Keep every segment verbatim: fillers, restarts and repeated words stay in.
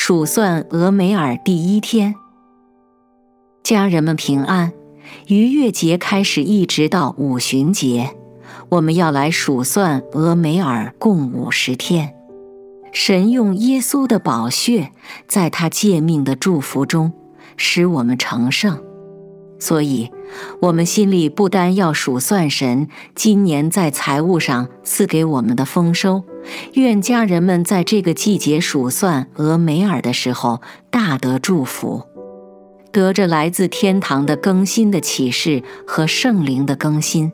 数算俄梅尔第一天。家人们平安，逾越节开始一直到五旬节，我们要来数算俄梅尔共五十天。神用耶稣的宝血，在他诫命的祝福中，使我们成圣。所以，我们心里不单要数算神今年在财务上赐给我们的丰收，愿家人们在这个季节数算俄梅尔的时候，大得祝福，得着来自天堂的更新的启示和圣灵的更新。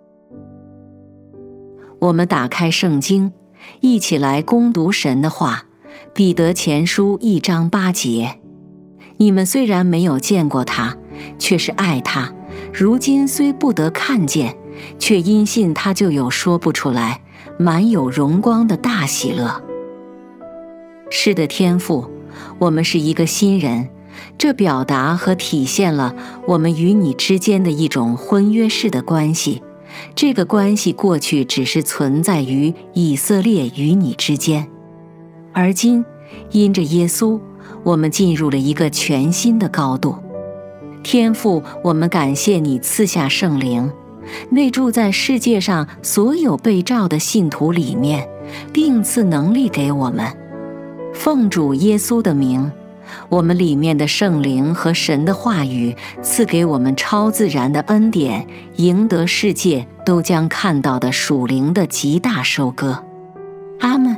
我们打开圣经，一起来攻读神的话。彼得前书一章八节：你们虽然没有见过他，却是爱他，如今虽不得看见，却因信他就有说不出来，满有荣光的大喜乐。是的，天父，我们是一个新人，这表达和体现了我们与你之间的一种婚约式的关系。这个关系过去只是存在于以色列与你之间，而今因着耶稣，我们进入了一个全新的高度。天父，我们感谢你赐下圣灵，内住在世界上所有被召的信徒里面，并赐能力给我们。奉主耶稣的名，我们里面的圣灵和神的话语赐给我们超自然的恩典，赢得世界都将看到的属灵的极大收割。阿们。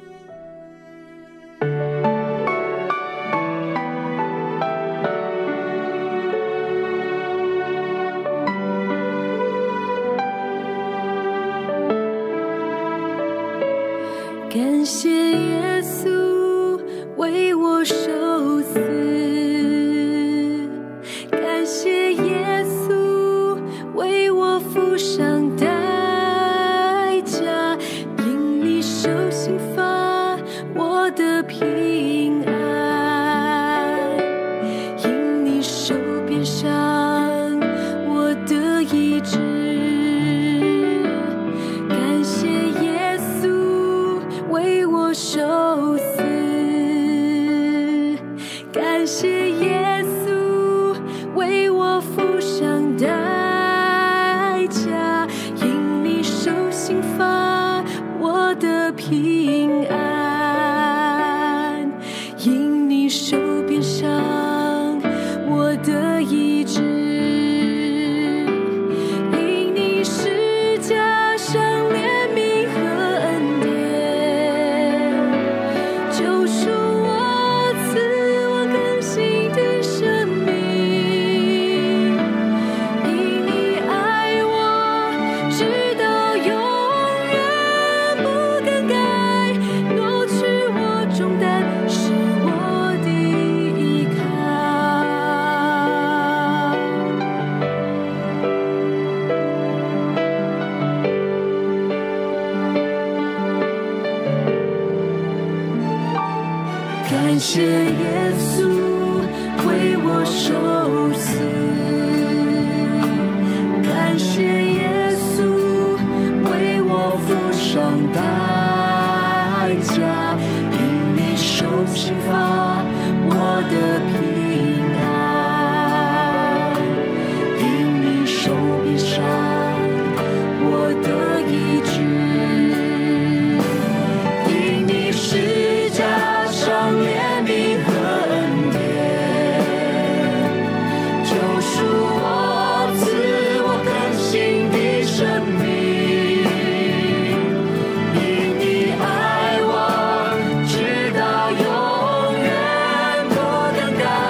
感谢耶稣为我受死，感谢耶稣为我付上代价，因你受刑罚，我的平安，因你受鞭伤，我的医治。感谢耶稣为我受死，感谢耶稣为我付上代价，因你受刑罚，我的平安，因你受鞭伤，我的医治。因你十架上怜悯和恩典，救赎我，赐我更新的生命。因你爱我，直到永远不更改，挪去我重担，是我的依靠。感谢耶稣为我受死，感谢耶稣为我付上代价，因你受刑罚，我的平安，因你受鞭伤，我的医治。因你十架上怜悯和恩典，救赎我，赐我更新的生命。因你爱我，直到永远不更改。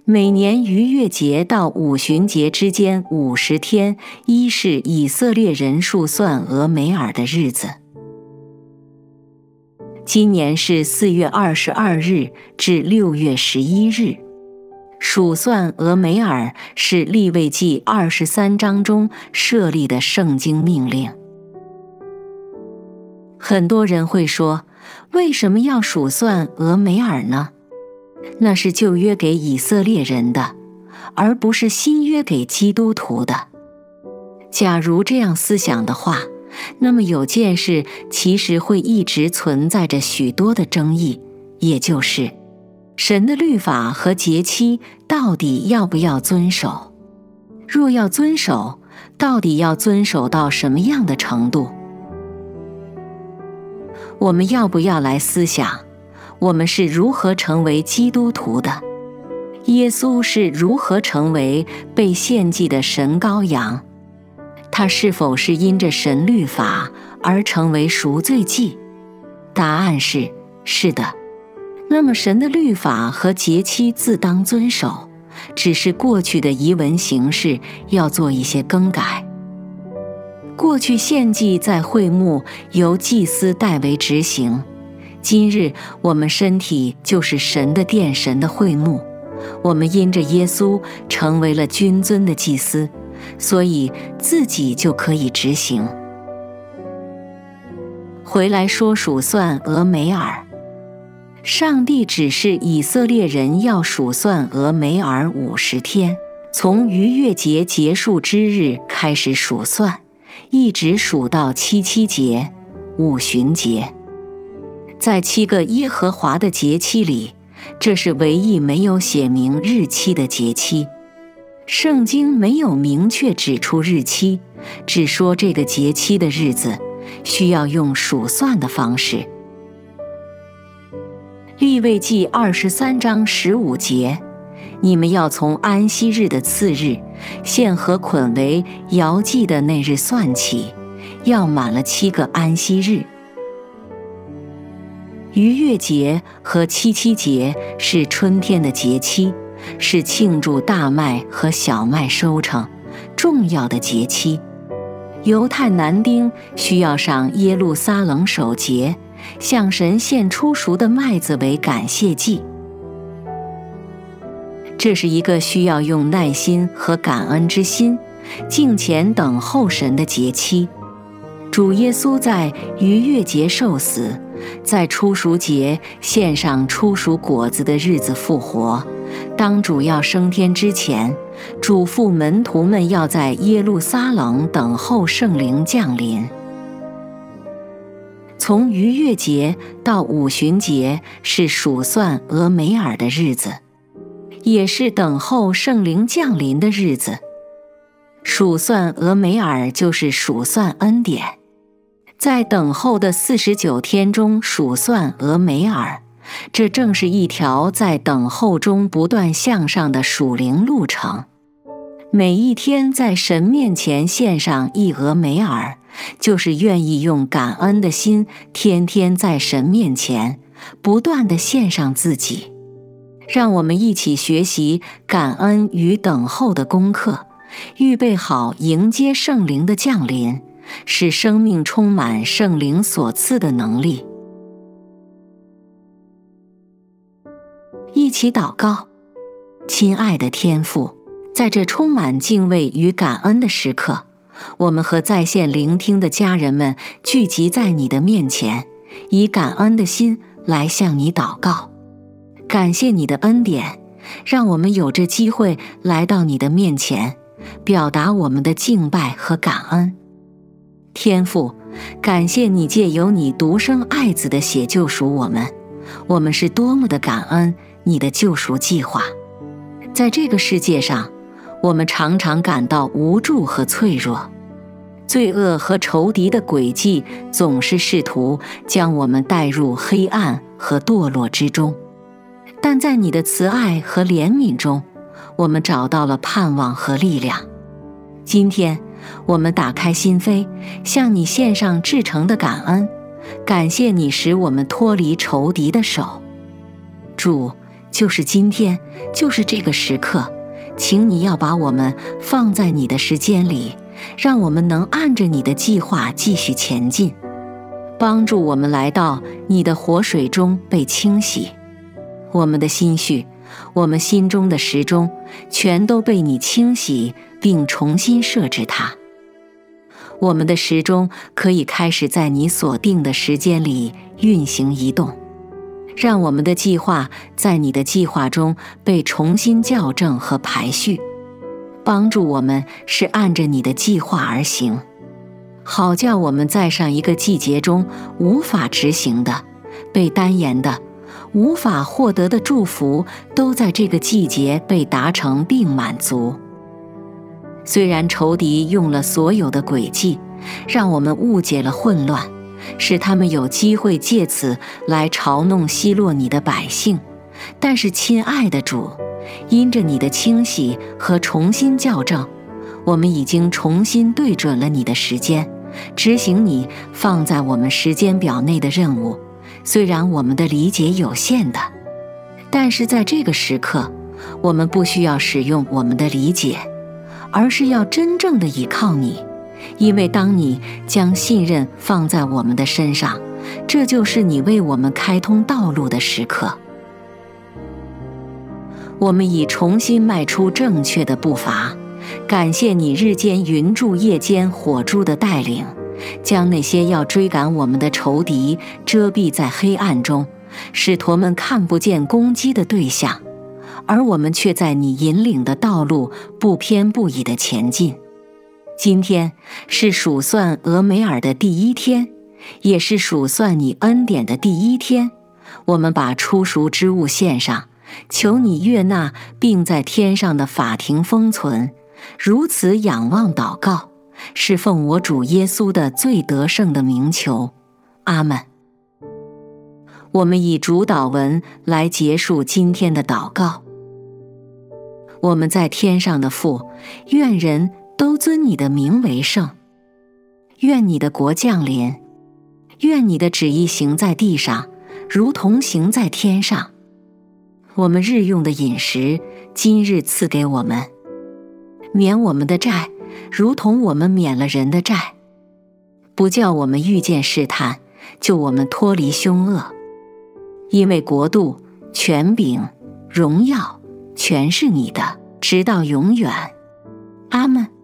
每年逾越节到五旬节之间五十天，一是以色列人数算俄梅尔的日子。今年是四月二十二日至六月十一日。数算俄梅尔是利未记二十三章中设立的圣经命令。很多人会说，为什么要数算俄梅尔呢？那是旧约给以色列人的，而不是新约给基督徒的。假如这样思想的话，那么有件事其实会一直存在着许多的争议，也就是神的律法和节期到底要不要遵守？若要遵守，到底要遵守到什么样的程度？我们要不要来思想，我们是如何成为基督徒的？耶稣是如何成为被献祭的神羔羊？他是否是因着神律法而成为赎罪祭？答案是是的。那么神的律法和节期自当遵守，只是过去的仪文形式要做一些更改。过去献祭在会幕由祭司代为执行，今日我们身体就是神的殿，神的会幕，我们因着耶稣成为了君尊的祭司，所以自己就可以执行。回来说数算俄梅尔，上帝指示以色列人要数算俄梅尔五十天，从逾越节结束之日开始数算，一直数到七七节、五旬节。在七个耶和华的节期里，这是唯一没有写明日期的节期。圣经没有明确指出日期，只说这个节期的日子需要用数算的方式。利未记二十三章十五节，你们要从安息日的次日，现和捆为摇祭的那日算起，要满了七个安息日。逾越节和七七节是春天的节期，是庆祝大麦和小麦收成重要的节期。犹太男丁需要上耶路撒冷守节，向神献出熟的麦子为感谢祭。这是一个需要用耐心和感恩之心敬虔等候神的节期。主耶稣在逾越节受死，在初熟节献上初熟果子的日子复活。当主要升天之前，嘱咐门徒们要在耶路撒冷等候圣灵降临。从逾越节到五旬节是数算俄梅尔的日子，也是等候圣灵降临的日子。数算俄梅尔就是数算恩典，在等候的四十九天中数算俄梅尔，这正是一条在等候中不断向上的属灵路程。每一天在神面前献上一俄梅尔，就是愿意用感恩的心，天天在神面前不断地献上自己。让我们一起学习感恩与等候的功课，预备好迎接圣灵的降临，使生命充满圣灵所赐的能力。一起祷告。亲爱的天父，在这充满敬畏与感恩的时刻，我们和在线聆听的家人们聚集在你的面前，以感恩的心来向你祷告。感谢你的恩典，让我们有这机会来到你的面前，表达我们的敬拜和感恩。天父，感谢你借由你独生爱子的血救赎我们，我们是多么的感恩你的救赎计划。在这个世界上，我们常常感到无助和脆弱，罪恶和仇敌的诡计总是试图将我们带入黑暗和堕落之中。但在你的慈爱和怜悯中，我们找到了盼望和力量。今天，我们打开心扉，向你献上至诚的感恩，感谢你使我们脱离仇敌的手。主， 就是今天，就是这个时刻，请你要把我们放在你的时间里，让我们能按着你的计划继续前进，帮助我们来到你的活水中被清洗。我们的心绪，我们心中的时钟，全都被你清洗并重新设置它。我们的时钟可以开始在你所定的时间里运行移动，让我们的计划在你的计划中被重新校正和排序，帮助我们是按着你的计划而行，好叫我们在上一个季节中无法执行的、被单言的、无法获得的祝福，都在这个季节被达成并满足。虽然仇敌用了所有的诡计，让我们误解了混乱，使他们有机会借此来嘲弄奚落你的百姓，但是亲爱的主，因着你的清洗和重新校正，我们已经重新对准了你的时间，执行你放在我们时间表内的任务。虽然我们的理解有限的，但是在这个时刻，我们不需要使用我们的理解，而是要真正的依靠你，因为当你将信任放在我们的身上，这就是你为我们开通道路的时刻。我们已重新迈出正确的步伐，感谢你日间云柱夜间火柱的带领，将那些要追赶我们的仇敌遮蔽在黑暗中，使他们看不见攻击的对象，而我们却在你引领的道路不偏不倚地前进。今天是数算俄梅尔的第一天，也是数算你恩典的第一天。我们把初熟之物献上，求你悦纳，并在天上的法庭封存。如此仰望祷告，是奉我主耶稣的最得胜的名求。阿们。我们以主祷文来结束今天的祷告。我们在天上的父，愿人都尊你的名为圣。愿你的国降临，愿你的旨意行在地上，如同行在天上。我们日用的饮食，今日赐给我们，免我们的债，如同我们免了人的债，不叫我们遇见试探，救我们脱离凶恶。因为国度、权柄、荣耀，全是你的，直到永远。阿们。